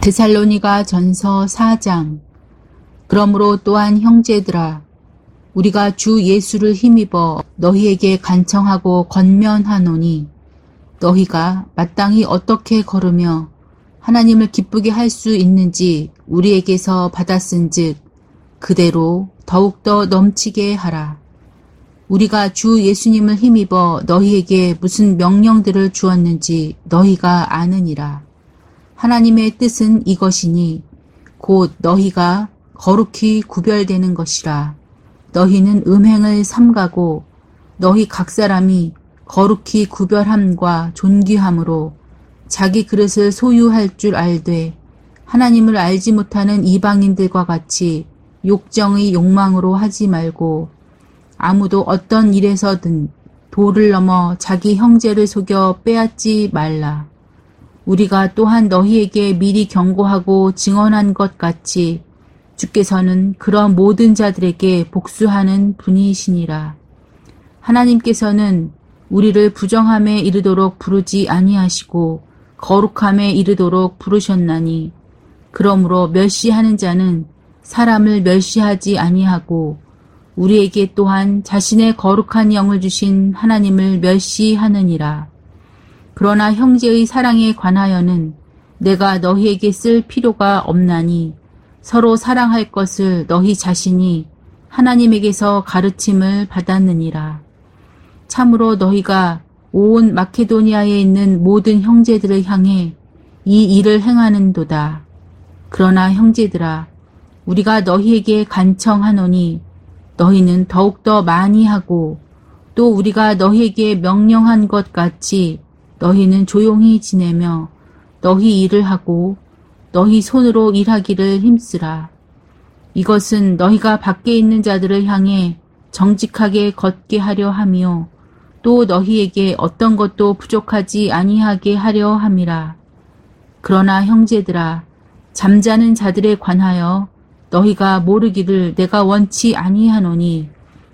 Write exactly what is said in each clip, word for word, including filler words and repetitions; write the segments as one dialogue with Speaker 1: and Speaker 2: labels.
Speaker 1: 데살로니가 전서 사 장. 그러므로 또한 형제들아, 우리가 주 예수를 힘입어 너희에게 간청하고 권면하노니, 너희가 마땅히 어떻게 걸으며 하나님을 기쁘게 할 수 있는지 우리에게서 받았은즉 그대로 더욱더 넘치게 하라. 우리가 주 예수님을 힘입어 너희에게 무슨 명령들을 주었는지 너희가 아느니라. 하나님의 뜻은 이것이니 곧 너희가 거룩히 구별되는 것이라. 너희는 음행을 삼가고 너희 각 사람이 거룩히 구별함과 존귀함으로 자기 그릇을 소유할 줄 알되 하나님을 알지 못하는 이방인들과 같이 욕정의 욕망으로 하지 말고 아무도 어떤 일에서든 도를 넘어 자기 형제를 속여 빼앗지 말라. 우리가 또한 너희에게 미리 경고하고 증언한 것 같이 주께서는 그런 모든 자들에게 복수하는 분이시니라. 하나님께서는 우리를 부정함에 이르도록 부르지 아니하시고 거룩함에 이르도록 부르셨나니, 그러므로 멸시하는 자는 사람을 멸시하지 아니하고 우리에게 또한 자신의 거룩한 영을 주신 하나님을 멸시하느니라. 그러나 형제의 사랑에 관하여는 내가 너희에게 쓸 필요가 없나니 서로 사랑할 것을 너희 자신이 하나님에게서 가르침을 받았느니라. 참으로 너희가 온 마케도니아에 있는 모든 형제들을 향해 이 일을 행하는도다. 그러나 형제들아, 우리가 너희에게 간청하노니 너희는 더욱더 많이 하고 또 우리가 너희에게 명령한 것 같이 너희는 조용히 지내며 너희 일을 하고 너희 손으로 일하기를 힘쓰라. 이것은 너희가 밖에 있는 자들을 향해 정직하게 걷게 하려 함이요 또 너희에게 어떤 것도 부족하지 아니하게 하려 함이라. 그러나 형제들아, 잠자는 자들에 관하여 너희가 모르기를 내가 원치 아니하노니,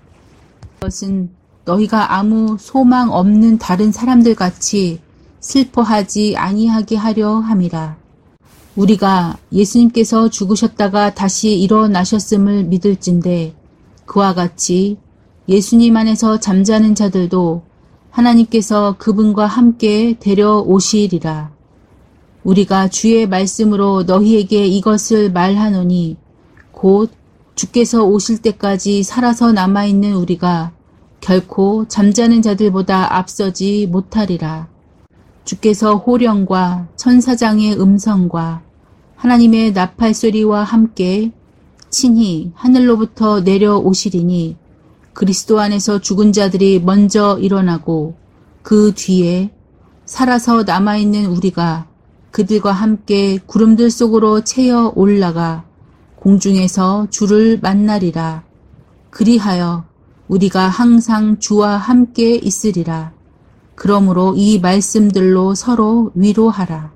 Speaker 1: 그것은 너희가 아무 소망 없는 다른 사람들 같이 슬퍼하지 아니하게 하려 함이라. 우리가 예수님께서 죽으셨다가 다시 일어나셨음을 믿을진대 그와 같이 예수님 안에서 잠자는 자들도 하나님께서 그분과 함께 데려오시리라. 우리가 주의 말씀으로 너희에게 이것을 말하노니 곧 주께서 오실 때까지 살아서 남아있는 우리가 결코 잠자는 자들보다 앞서지 못하리라. 주께서 호령과 천사장의 음성과 하나님의 나팔소리와 함께 친히 하늘로부터 내려오시리니 그리스도 안에서 죽은 자들이 먼저 일어나고 그 뒤에 살아서 남아있는 우리가 그들과 함께 구름들 속으로 채어 올라가 공중에서 주를 만나리라. 그리하여 우리가 항상 주와 함께 있으리라. 그러므로 이 말씀들로 서로 위로하라.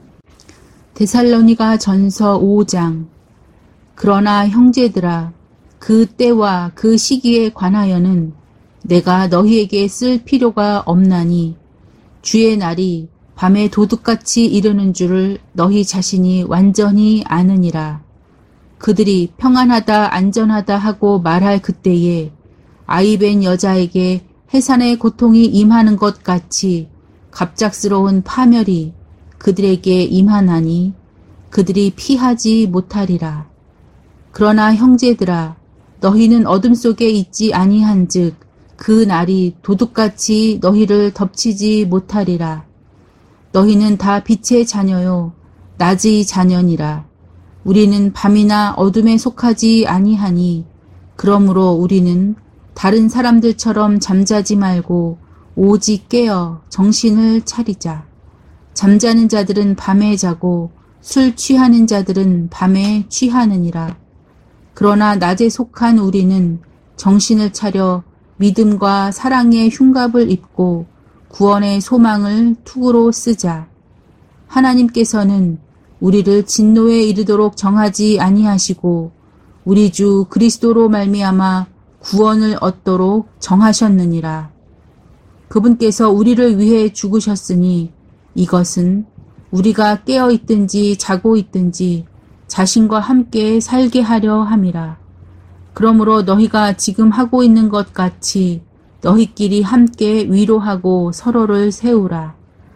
Speaker 1: 데살로니가 전서 오 장. 그러나 형제들아, 그 때와 그 시기에 관하여는 내가 너희에게 쓸 필요가 없나니 주의 날이 밤에 도둑같이 이르는 줄을 너희 자신이 완전히 아느니라. 그들이 평안하다 안전하다 하고 말할 그때에 아이벤 여자에게 해산의 고통이 임하는 것 같이 갑작스러운 파멸이 그들에게 임하나니 그들이 피하지 못하리라. 그러나 형제들아, 너희는 어둠 속에 있지 아니한즉 그 날이 도둑같이 너희를 덮치지 못하리라. 너희는 다 빛의 자녀요 낮의 자녀니라. 우리는 밤이나 어둠에 속하지 아니하니 그러므로 우리는 다른 사람들처럼 잠자지 말고 오직 깨어 정신을 차리자. 잠자는 자들은 밤에 자고 술 취하는 자들은 밤에 취하느니라. 그러나 낮에 속한 우리는 정신을 차려 믿음과 사랑의 흉갑을 입고 구원의 소망을 투구로 쓰자. 하나님께서는 우리를 진노에 이르도록 정하지 아니하시고 우리 주 그리스도로 말미암아 구원을 얻도록 정하셨느니라. 그분께서 우리를 위해 죽으셨으니 이것은 우리가 깨어 있든지 자고 있든지 자신과 함께 살게 하려 함이라. 그러므로 너희가 지금 하고 있는 것 같이 너희끼리 함께 위로하고 서로를 세우라.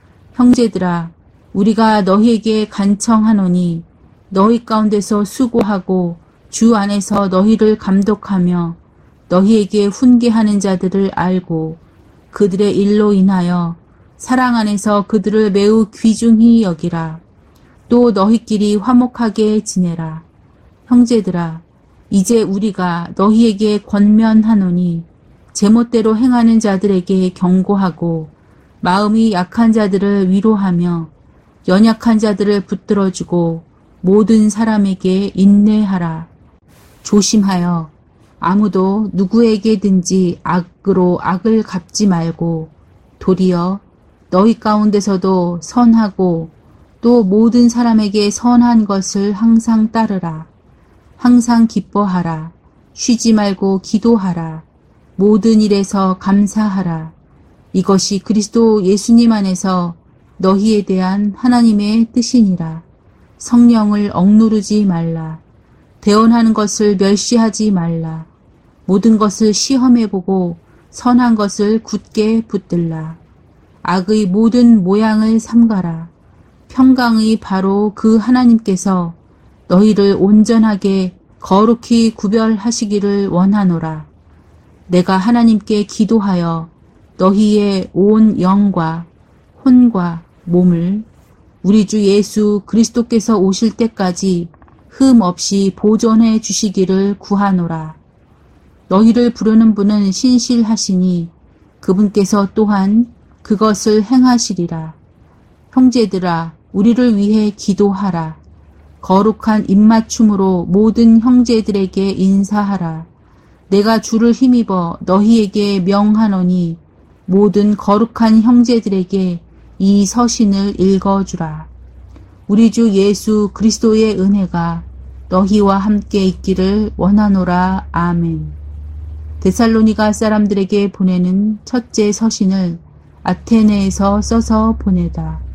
Speaker 1: 형제들아, 우리가 너희에게 간청하노니 너희 가운데서 수고하고 주 안에서 너희를 감독하며 너희에게 훈계하는 자들을 알고 그들의 일로 인하여 사랑 안에서 그들을 매우 귀중히 여기라. 또 너희끼리 화목하게 지내라. 형제들아, 이제 우리가 너희에게 권면하노니 제멋대로 행하는 자들에게 경고하고 마음이 약한 자들을 위로하며 연약한 자들을 붙들어주고 모든 사람에게 인내하라. 조심하여 아무도 누구에게든지 악으로 악을 갚지 말고 도리어 너희 가운데서도 선하고 또 모든 사람에게 선한 것을 항상 따르라. 항상 기뻐하라. 쉬지 말고 기도하라. 모든 일에서 감사하라. 이것이 그리스도 예수님 안에서 너희에 대한 하나님의 뜻이니라. 성령을 억누르지 말라. 대언하는 것을 멸시하지 말라. 모든 것을 시험해보고 선한 것을 굳게 붙들라. 악의 모든 모양을 삼가라. 평강의 바로 그 하나님께서 너희를 온전하게 거룩히 구별하시기를 원하노라. 내가 하나님께 기도하여 너희의 온 영과 혼과 몸을 우리 주 예수 그리스도께서 오실 때까지 흠 없이 보존해 주시기를 구하노라. 너희를 부르는 분은 신실하시니 그분께서 또한 그것을 행하시리라. 형제들아, 우리를 위해 기도하라. 거룩한 입맞춤으로 모든 형제들에게 인사하라. 내가 주를 힘입어 너희에게 명하노니 모든 거룩한 형제들에게 이 서신을 읽어주라. 우리 주 예수 그리스도의 은혜가 너희와 함께 있기를 원하노라. 아멘. 데살로니가 사람들에게 보내는 첫째 서신을 아테네에서 써서 보내다.